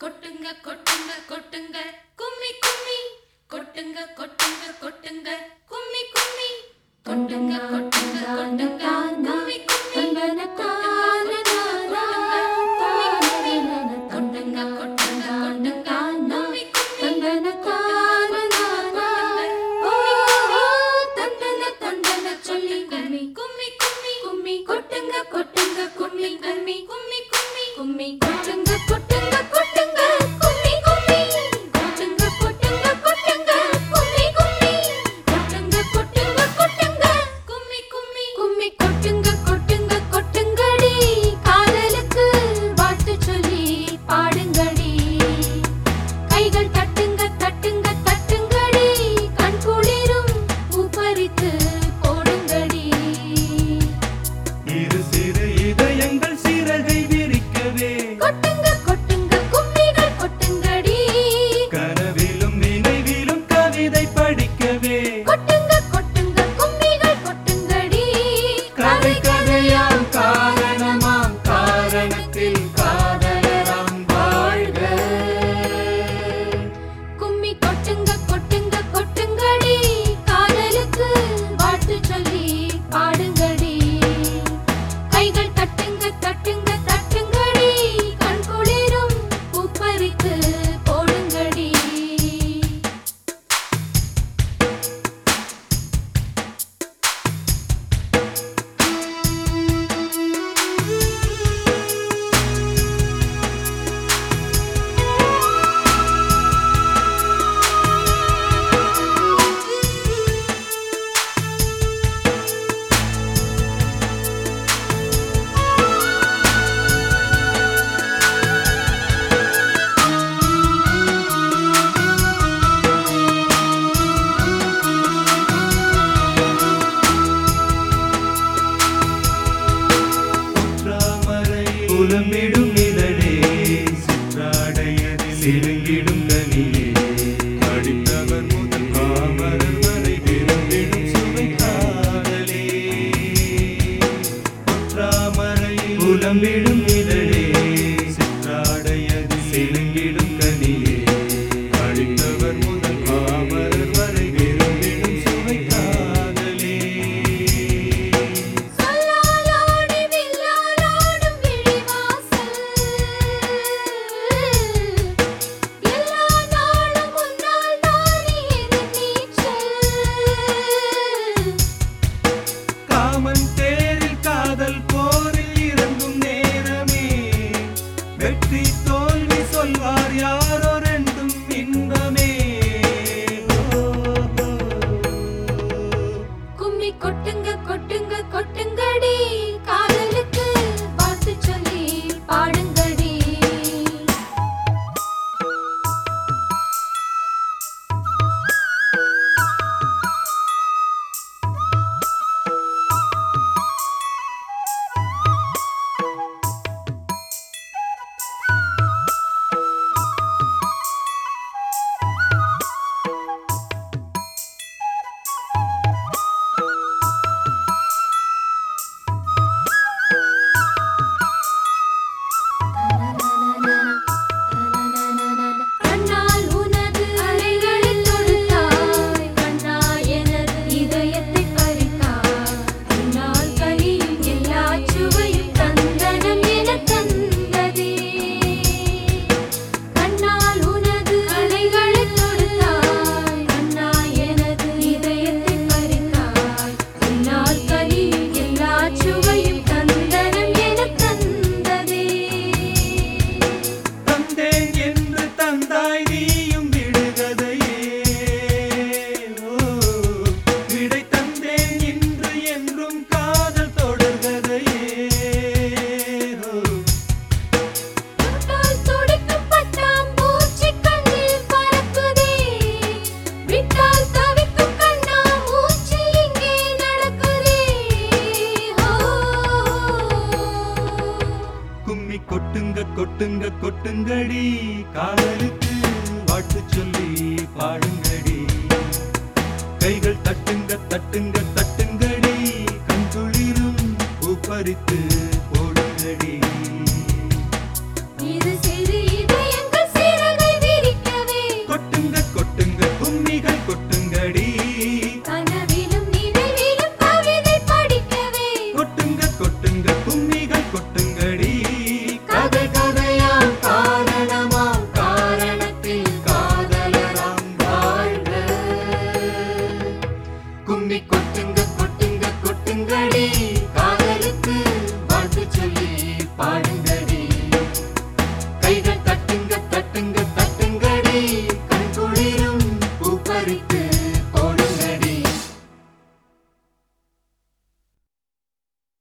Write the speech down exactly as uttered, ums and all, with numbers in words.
கொட்டுங்க கொட்டுங்க கொட்டுங்க கும்மி கும்மி கொட்டுங்க கொட்டுங்க கொட்டுங்க கும்மி கும்மி கொட்டுங்க கொட்டுங்க கொட்டுங்க கும்மி கும்மி கொட்டுங்க கொட்டுங்க கொட்டுங்க கொட்டுங்க கும்மி கும்மி தந்தன சொல்லி கும்மி கும்மி கும்மி கும்மி கொட்டுங்க கொட்டுங்க கும்மி கும்மி கும்மி கும்மி கும்மி கொட்டுங்க கொட்டுங்க கொட்டுங்க கும்மி கும்மி கொட்டுங்க கொட்டுங்க கொட்டுங்க கும்மி கும்மி கொட்டுங்க கொட்டுங்க கொட்டுங்க கும்மி கும்மி கும்மி கொட்டுங்க கொட்டுங்க கொட்டுங்கடி காதலுக்கு வாழ்த்து சொல்லி பாடுங்கடி கைகள் தட்டுங்க தட்டுங்க தட்டுங்கடி கண் குளிரும் பூப்பறித்து போடுங்கடி இரு சிறு இதயங்கள் சிறகை விரிக்கவே கொட்டுங்க கொட்டுங்க கும்மிகள் கொட்டுங்கடி கனவிலும் நினைவிலும் கவிதை படிக்கவே கொட்டுங்க கொட்டுங்க கும்மிகள் கொட்டுங்கடி கதை கதையாம் காரணமாம் காரணத்தில் காதலராம் வாழ்க கும்மி கொட்டுங்க கொட்டுங்க கொட்டுங்கடி காதலுக்கு வாழ்த்து சொல்லி பாடுங்கடி கைகள் தட்டுங்க தட்டுங்க தட்டுங்கடி கண் குளிரும் பூப்பறித்து போடுங்கடி தாமரை புலம்பிடும் இதழே சிற்றாடையதில் சிறுங்கிடும் கனியே படித்தவர் முதல் பாமரர் வரை விரும்பிடும் சுவை காதலே தாமரை புலம்பிடும் இதழே சிற்றாடையதில் சிறுங்கிடும் கனியே படித்தவர் முதல் பாமரர் வரை விரும்பிடும் சுவை காதலே சொல்லாலோடி வில்லாலோடும் விழிவாசல் எல்லா நாளும் முன்னால் தானே எதிர்நீச்சல் காமன் தேரில் காதல் போரில் இறங்கும் நேரமே வெற்றி தோல்வி சொல்வார் யாரோ ரெண்டும் இன்பமே கும்மி கொட்டுங்க கொட்டுங்க கொட்டுங்கடி காதலுக்கு வாழ்த்து சொல்லி பாடுங்கடி கண்ணால் உனது அலைகளில் தொடுத்தாய் கண்ணா எனது இதயத்தை பறித்தாய் உன்னால் கனியும் எல்லா சுவையும் தந்தனம் என தந்ததே கண்ணால் உனது அலைகளில் தொடுத்தாய் கண்ணா எனது இதயத்தை பறித்தாய் உன்னால் கனியும் எல்லா சுவையும் தந்தனம் என தந்ததே தந்தேன் என்று தந்தாய் நீயும் விடுகதையே ஓ, விடை தந்தேன் இன்று என்றும் காதல் தொடர்கதையே ஓ, தொட்டால் துடிக்கும் பட்டாம்பூச்சி கண்ணில் பறக்குதே விட்டால் தவிக்கும் கண்ணா மூச்சு இங்கே நடக்குதே கும்மி கொட்டுங்க கொட்டுங்க கொட்டுங்கடி காதலுக்கு வாழ்த்து சொல்லி பாடுங்கடி கைகள் தட்டுங்க தட்டுங்க தட்டுங்கடி கண் குளிரும் பூப்பறித்து போடுங்கடி